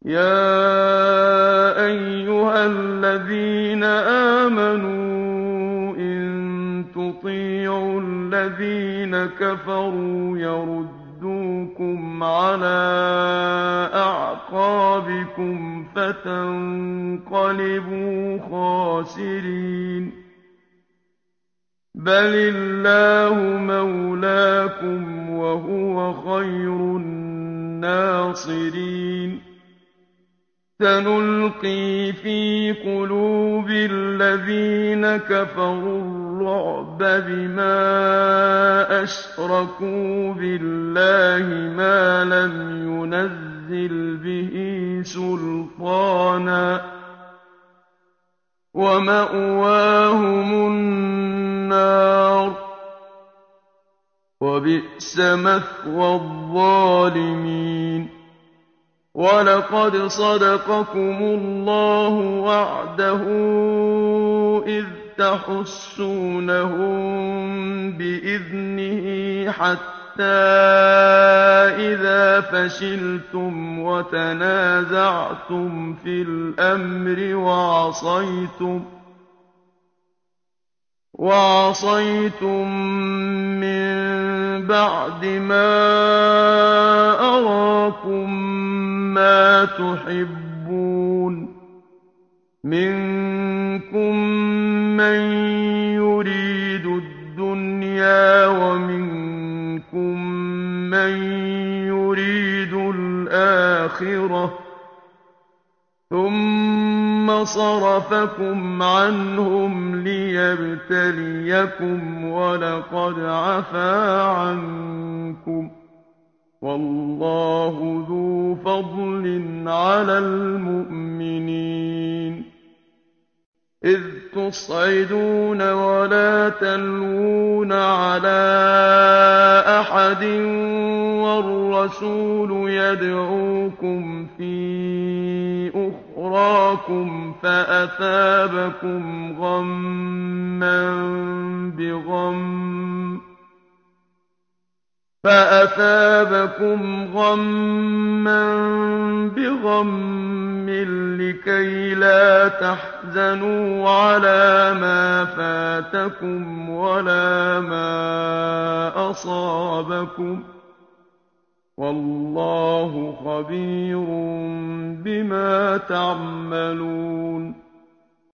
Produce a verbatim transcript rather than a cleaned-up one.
يَا أَيُّهَا الَّذِينَ آمَنُوا إِن تُطِيعُوا الَّذِينَ كَفَرُوا يَرُدُّوكُمْ عَلَىٰ أَعْقَابِكُمْ فَتَنقَلِبُوا خَاسِرِينَ بَلِ اللَّهُ مَوْلَاكُمْ وَهُوَ خَيْرُ النَّاصِرِينَ سَنُلْقِي فِي قُلُوبِ الَّذِينَ كَفَرُوا الرُّعْبَ بِمَا أَشْرَكُوا بِاللَّهِ مَا لَمْ يُنَزِّلْ بِهِ سُلْطَانًا ۖ وَمَأْوَاهُمُ النَّارُ ۖ وَبِئْسَ مَثْوَى الظَّالِمِينَ وَلَقَدْ صَدَقَكُمُ اللَّهُ وَعْدَهُ إِذْ تَحُسُّونَهُم بِإِذْنِهِ حَتَّىٰ إِذَا فَشِلْتُمْ وَتَنَازَعْتُمْ فِي الْأَمْرِ وَعَصَيْتُم وَعَصَيْتُم مِّن بَعْدِ مَا أَرَاكُم مَّا تُحِبُّونَ مِنكُم مَّن يُرِيدُ الدُّنْيَا وَمِنكُم مَّن يُرِيدُ الْآخِرَةَ ۚ ثُمَّ صَرَفَكُمْ عَنْهُمْ لِيَبْتَلِيَكُمْ ۖ وَلَقَدْ عَفَا عَنكُمْ ۗ وَاللَّهُ ذُو فَضْلٍ عَلَى الْمُؤْمِنِينَ إِذْ تُصْعِدُونَ وَلَا تَلْوُونَ عَلَىٰ أَحَدٍ وَالرَّسُولُ يَدْعُوكُمْ فِي أُخْرَاكُمْ فَأَثَابَكُمْ غَمًّا بِغَمٍّ لِّكَيْلَا تَحْزَنُوا عَلَىٰ مَا فَاتَكُمْ وَلَا مَا أَصَابَكُمْ ۗ وَاللَّهُ خَبِيرٌ بِمَا تَعْمَلُونَ